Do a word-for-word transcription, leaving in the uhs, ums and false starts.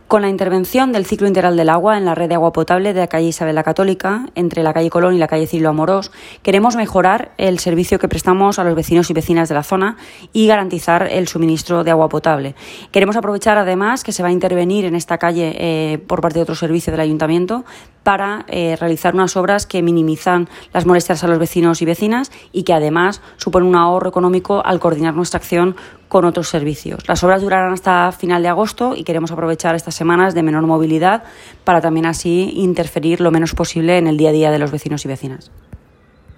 Con la intervención del ciclo integral del agua en la red de agua potable de la calle Isabel la Católica, entre la calle Colón y la calle Cirilo Amorós, queremos mejorar el servicio que prestamos a los vecinos y vecinas de la zona y garantizar el suministro de agua potable. Queremos aprovechar además que se va a intervenir en esta calle eh, por parte de otro servicio del Ayuntamiento para eh, realizar unas obras que minimizan las molestias a los vecinos y vecinas y que además suponen un ahorro económico al coordinar nuestra acción con otros servicios. Las obras durarán hasta final de agosto y queremos aprovechar estas semanas de menor movilidad para también así interferir lo menos posible en el día a día de los vecinos y vecinas.